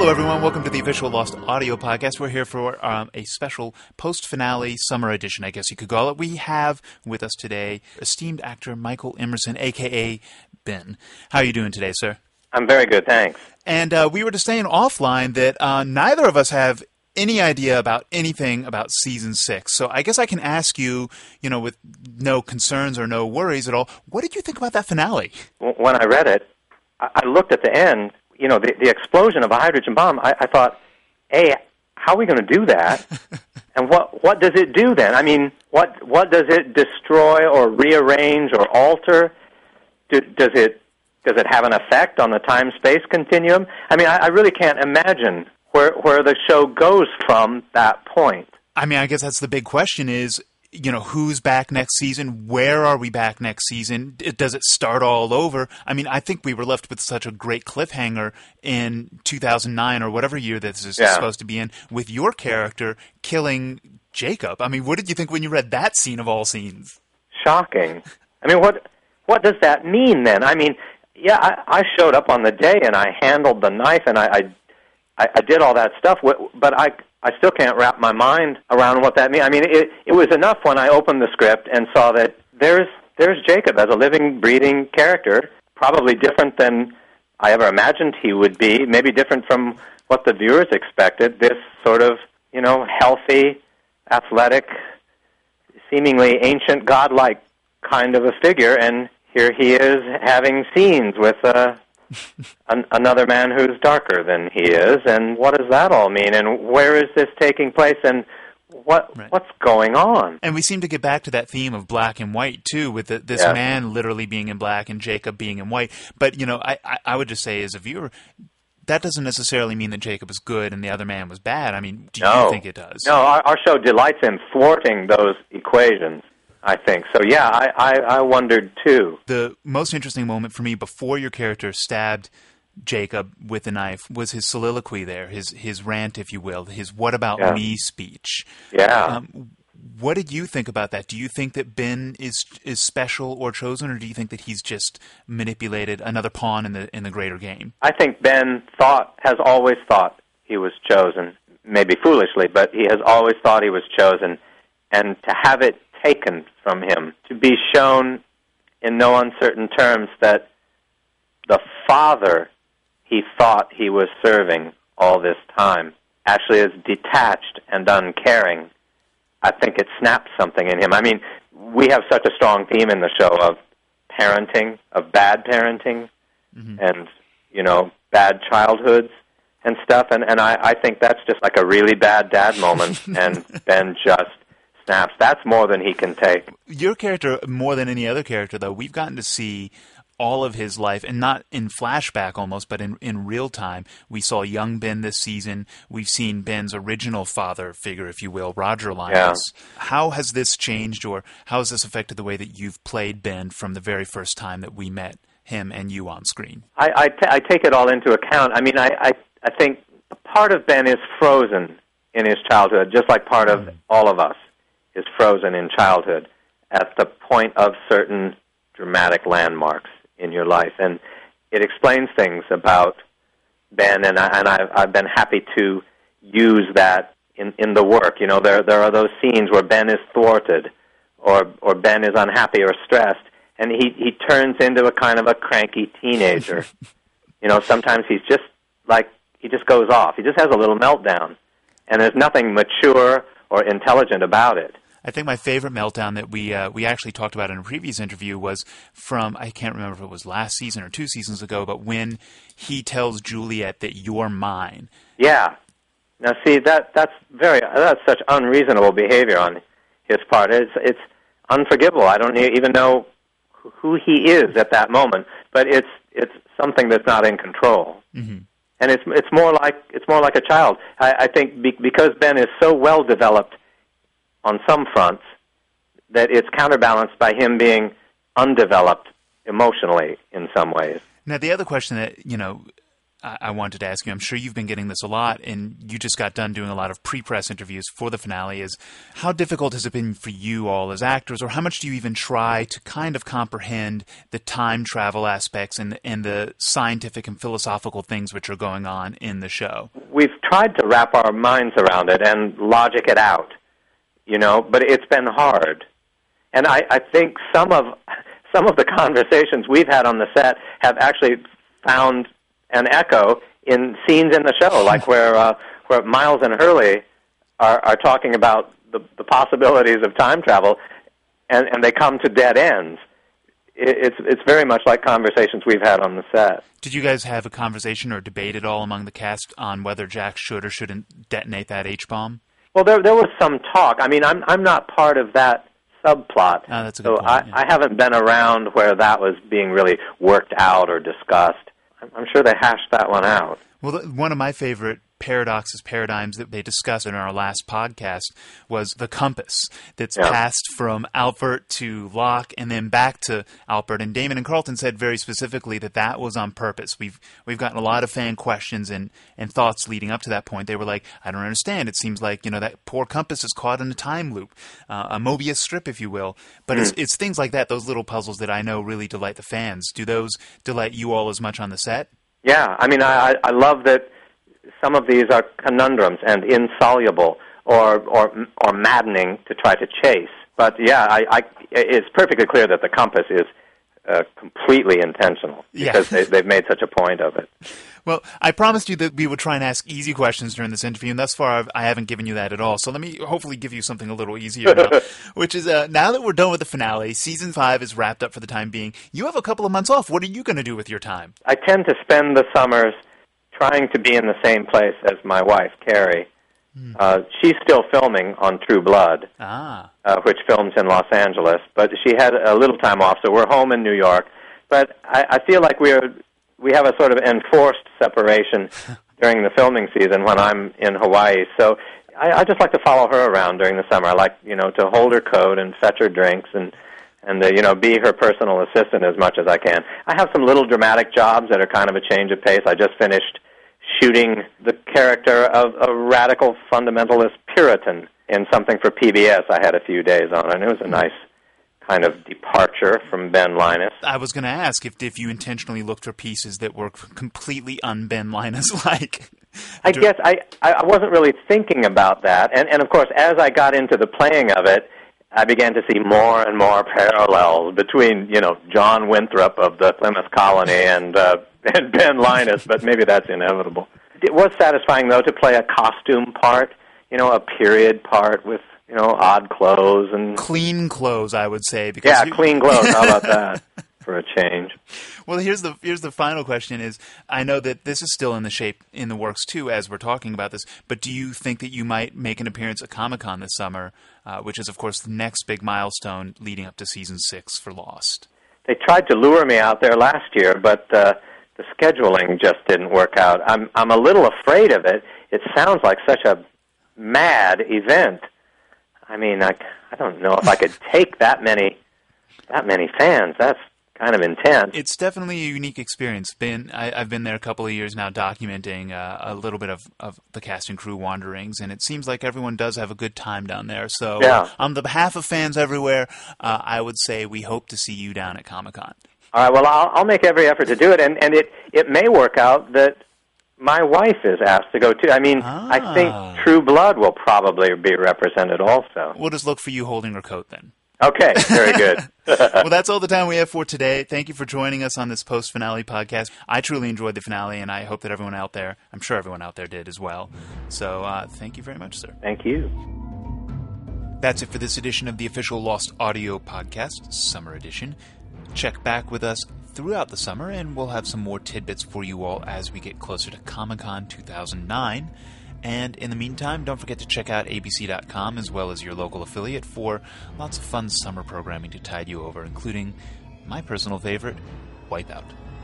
Hello, everyone. Welcome to the official Lost Audio Podcast. We're here for a special post-finale summer edition, I guess you could call it. We have with us today esteemed actor Michael Emerson, a.k.a. Ben. How are you doing today, sir? I'm very good, thanks. And we were just saying offline that neither of us have any idea about anything about Season 6. So I guess I can ask you, with no concerns or no worries at all, what did you think about that finale? When I read it, I looked at the end, the explosion of a hydrogen bomb. I thought, hey, how are we going to do that? And what does it do then? I mean, what does it destroy or rearrange or alter? Does it have an effect on the time-space continuum? I mean, I really can't imagine where the show goes from that point. I mean, I guess that's the big question is, who's back next season? Where are we back next season? Does it start all over? I mean, I think we were left with such a great cliffhanger in 2009 or whatever year this is supposed to be in, with your character killing Jacob. I mean, what did you think when you read that scene of all scenes? Shocking. I mean, what does that mean then? I mean, yeah, I showed up on the day and I handled the knife and I did all that stuff, but I still can't wrap my mind around what that means. I mean, it was enough when I opened the script and saw that there's Jacob as a living, breathing character, probably different than I ever imagined he would be, maybe different from what the viewers expected, this sort of, healthy, athletic, seemingly ancient, godlike kind of a figure, and here he is having scenes with another man who's darker than he is, and what does that all mean, and where is this taking place, and what's going on? And we seem to get back to that theme of black and white, too, with this man literally being in black and Jacob being in white. But, I would just say as a viewer, that doesn't necessarily mean that Jacob is good and the other man was bad. I mean, do you think it does? No, our show delights in thwarting those equations, I think. So, yeah, I wondered, too. The most interesting moment for me before your character stabbed Jacob with the knife was his soliloquy there, his rant, if you will, his what about me speech. Yeah. What did you think about that? Do you think that Ben is special or chosen, or do you think that he's just manipulated another pawn in the greater game? I think Ben has always thought he was chosen, maybe foolishly, but he has always thought he was chosen, and to have it taken from him, to be shown in no uncertain terms that the father he thought he was serving all this time actually is detached and uncaring, I think it snaps something in him. I mean, we have such a strong theme in the show of parenting, of bad parenting, and, bad childhoods and stuff, and I think that's just like a really bad dad moment, and Ben just snaps. That's more than he can take. Your character, more than any other character, though, we've gotten to see all of his life, and not in flashback almost, but in real time. We saw young Ben this season. We've seen Ben's original father figure, if you will, Roger Linus. Yeah. How has this changed, or how has this affected the way that you've played Ben from the very first time that we met him and you on screen? I take it all into account. I mean, I think part of Ben is frozen in his childhood, just like part of all of us is frozen in childhood at the point of certain dramatic landmarks in your life, and it explains things about Ben, and I've been happy to use that in the work. There are those scenes where Ben is thwarted, or Ben is unhappy or stressed, and he turns into a kind of a cranky teenager. Sometimes he's just like, he just goes off. He just has a little meltdown, and there's nothing mature or intelligent about it. I think my favorite meltdown that we actually talked about in a previous interview was from, I can't remember if it was last season or 2 seasons ago, but when he tells Juliet that you're mine. Yeah. Now, see, that's such unreasonable behavior on his part. It's unforgivable. I don't even know who he is at that moment, but it's something that's not in control. Mm-hmm. And it's more like a child. I think because Ben is so well developed on some fronts, that it's counterbalanced by him being undeveloped emotionally in some ways. Now, the other question that, I wanted to ask you, I'm sure you've been getting this a lot, and you just got done doing a lot of pre-press interviews for the finale, is how difficult has it been for you all as actors, or how much do you even try to kind of comprehend the time travel aspects and the scientific and philosophical things which are going on in the show? We've tried to wrap our minds around it and logic it out, but it's been hard. And I think some of the conversations we've had on the set have actually found an echo in scenes in the show, like where Miles and Hurley are talking about the possibilities of time travel, and they come to dead ends. It's very much like conversations we've had on the set. Did you guys have a conversation or debate at all among the cast on whether Jack should or shouldn't detonate that H-bomb? Well, there was some talk. I mean, I'm not part of that subplot, that's a good point, yeah. I haven't been around where that was being really worked out or discussed. I'm sure they hashed that one out. Well, one of my favorite paradigms that they discussed in our last podcast was the compass that's passed from Albert to Locke and then back to Albert. And Damon and Carlton said very specifically that was on purpose. We've gotten a lot of fan questions and thoughts leading up to that point. They were like, I don't understand. It seems like, that poor compass is caught in a time loop, a Mobius strip, if you will. But it's things like that, those little puzzles that I know really delight the fans. Do those delight you all as much on the set? Yeah. I mean, I love that some of these are conundrums and insoluble or maddening to try to chase. But yeah, it's perfectly clear that the compass is completely intentional because they've made such a point of it. Well, I promised you that we would try and ask easy questions during this interview, and thus far I haven't given you that at all. So let me hopefully give you something a little easier now, which is now that we're done with the finale, Season 5 is wrapped up for the time being. You have a couple of months off. What are you going to do with your time? I tend to spend the summers trying to be in the same place as my wife, Carrie. She's still filming on True Blood, which films in Los Angeles, but she had a little time off, so we're home in New York. But I feel like we have a sort of enforced separation during the filming season when I'm in Hawaii. So I just like to follow her around during the summer. I like, to hold her coat and fetch her drinks and be her personal assistant as much as I can. I have some little dramatic jobs that are kind of a change of pace. I just finished shooting the character of a radical fundamentalist Puritan in something for PBS I had a few days on, and it was a nice kind of departure from Ben Linus. I was going to ask if you intentionally looked for pieces that were completely un-Ben Linus-like. I guess I wasn't really thinking about that, and of course, as I got into the playing of it, I began to see more and more parallels between, John Winthrop of the Plymouth Colony and Ben Linus, but maybe that's inevitable. It was satisfying, though, to play a costume part, a period part with, odd clothes and clean clothes, I would say. Because clean clothes. How about that for a change? Well, here's the final question: is I know that this is still in the works too, as we're talking about this. But do you think that you might make an appearance at Comic-Con this summer, which is, of course, the next big milestone leading up to season 6 for Lost? They tried to lure me out there last year, but the scheduling just didn't work out. I'm a little afraid of it. It sounds like such a mad event. I mean, I don't know if I could take that many fans. That's kind of intense. It's definitely a unique experience. I've been there a couple of years now documenting a little bit of the cast and crew wanderings, and it seems like everyone does have a good time down there. So on the behalf of fans everywhere, I would say we hope to see you down at Comic-Con. All right, well, I'll make every effort to do it, and it may work out that my wife is asked to go, too. I mean, I think True Blood will probably be represented also. We'll just look for you holding her coat then. Okay, very good. Well, that's all the time we have for today. Thank you for joining us on this post-finale podcast. I truly enjoyed the finale, and I hope that I'm sure everyone out there did as well. So thank you very much, sir. Thank you. That's it for this edition of the official Lost Audio Podcast, Summer Edition. Check back with us throughout the summer, and we'll have some more tidbits for you all as we get closer to Comic-Con 2009. And in the meantime, don't forget to check out abc.com as well as your local affiliate for lots of fun summer programming to tide you over, including my personal favorite, Wipeout.